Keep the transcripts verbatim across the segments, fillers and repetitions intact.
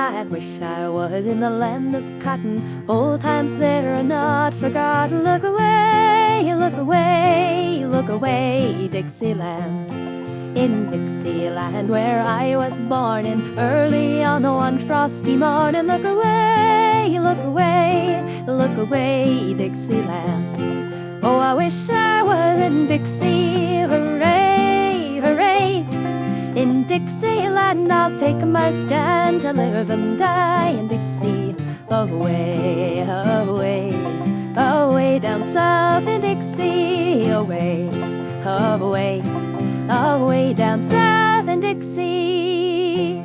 I wish I was in the land of cotton. Old times there are not forgotten. Look away, look away, look away, Dixieland. In Dixieland where I was born, in early on one frosty morning. Look away, look away, look away, Dixieland. Oh, I wish I was in Dixie, hooray, hooray. In Dixieland I'll take my stand to live and die in Dixie. Away, away, away down south in Dixie. Away, away, away down south in Dixie.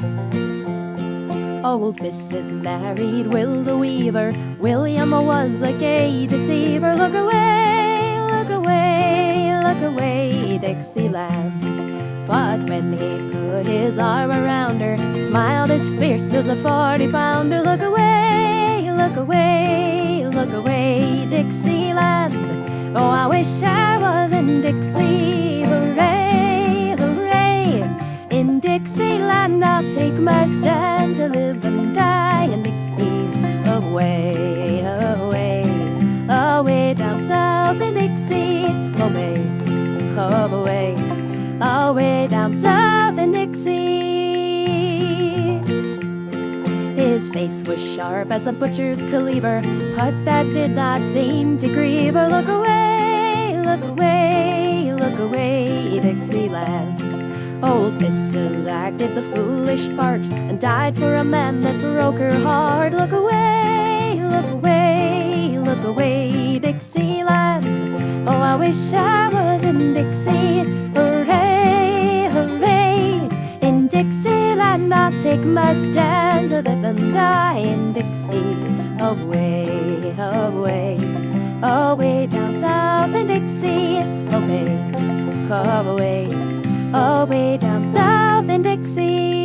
Old Missus married Will the Weaver. William was a gay deceiver. Look away, look away, look away, Dixieland. But when he put his arm around her, smiled as fierce as a forty pounder. Look away, look away, look away, Dixieland. Oh, I wish I was in Dixie, hooray, hooray. In Dixieland I'll take my stand to live and die in Dixie. Away, away, away down south in Dixie. Away, away, away down south in Dixie. His face was sharp as a butcher's cleaver, but that did not seem to grieve her. Look away, look away, look away, Dixieland. Old Missus acted the foolish part and died for a man that broke her heart. Look away, look away, look away, Dixieland. Oh, I wish I was in Dixie. Hooray, hooray. In Dixieland I'll take my stand to live and die in Dixie. Away, away, away down south in Dixie. Away, away, away down south in Dixie.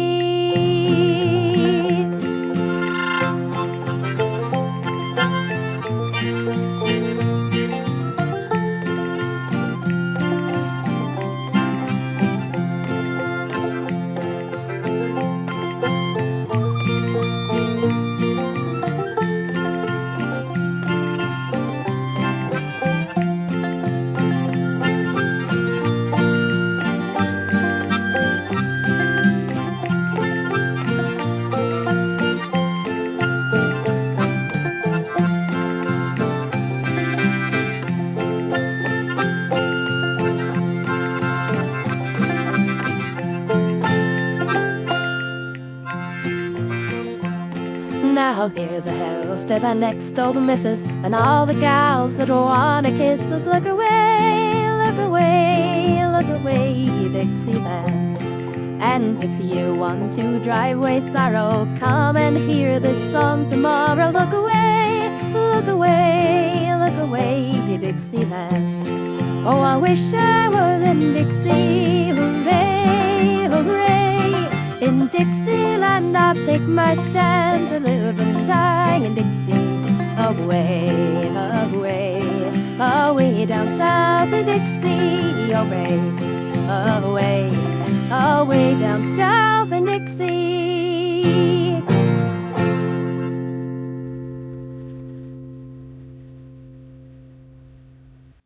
Now here's a health to the next old missus and all the gals that wanna kiss us. Look away, look away, look away, Dixieland. And if you want to drive away sorrow, come and hear this song tomorrow. Look away, look away, look away, Dixieland. Oh, I wish I was in Dixie, hooray, hooray. In Dixieland I'll take my stand to live and die in Dixie. Away, away, away down south in Dixie. Away, away, away down south in Dixie.